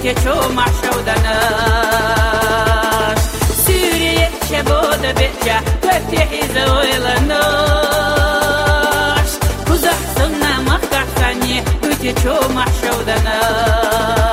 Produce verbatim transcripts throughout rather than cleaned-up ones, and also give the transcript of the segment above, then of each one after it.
دوتي شو معشودناش سوريا شبود بيجا فتحي زويلناش كوزح سنة مقطع ثانية دوتي شو معشودناش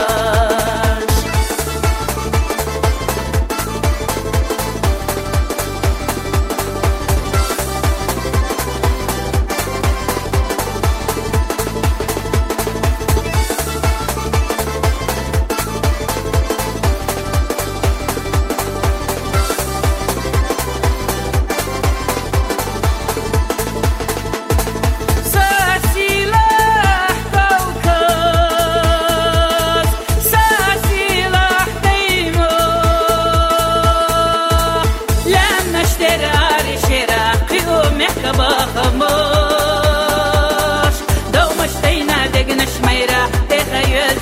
خموش دومشتينا دقنا شميرة تخيل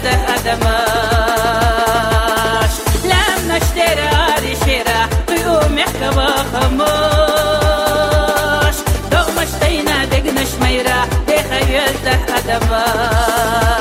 تهدماش لم نشتري هذه شيرة قيوم يحكبا خموش دومشتينا دقنا شميرة تخيل تهدماش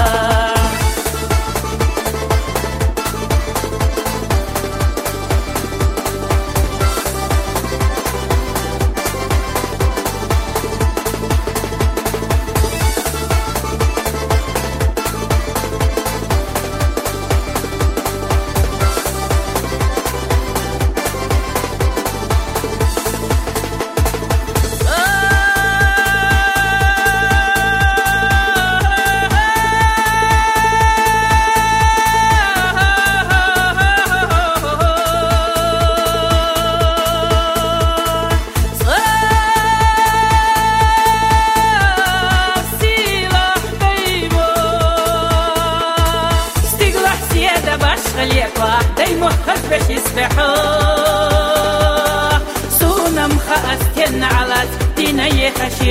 دايمو خذ يسبحوه سونا مخأستين على ديني خشي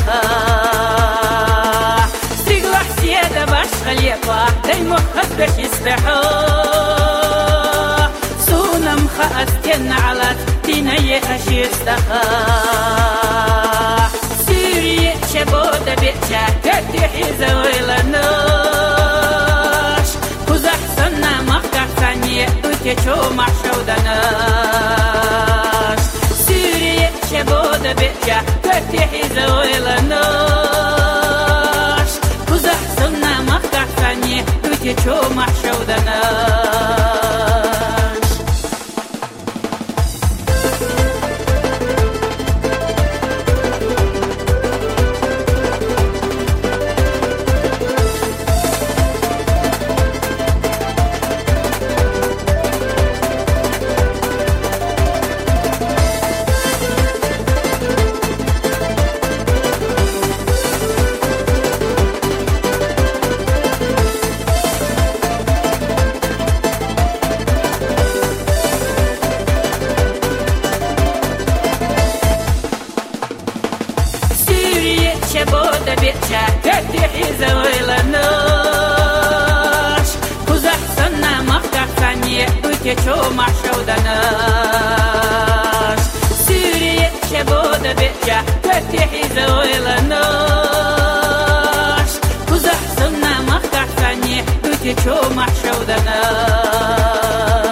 استخاه سيقلح سيادة باش خليقه دايمو خذ يسبحوه سونا مخأستين على ديني خشي استخاه سوريا شبود بيتشا كتحي زويلناش كوز أحسننا مقطع ثانية دوتي شو معشودناش سوريا شبود بيتشا كتحي زويلناش كوز أحسننا مقطع ثانية دوتي شو معشودناش شبود بيتشا كتحي زويلناش كوز أحسننا مقطع ثانية دوتي شو معشودناش سوريا شبود بيتشا كتحي زويلناش كوز أحسننا مقطع ثانية دوتي شو معشودناش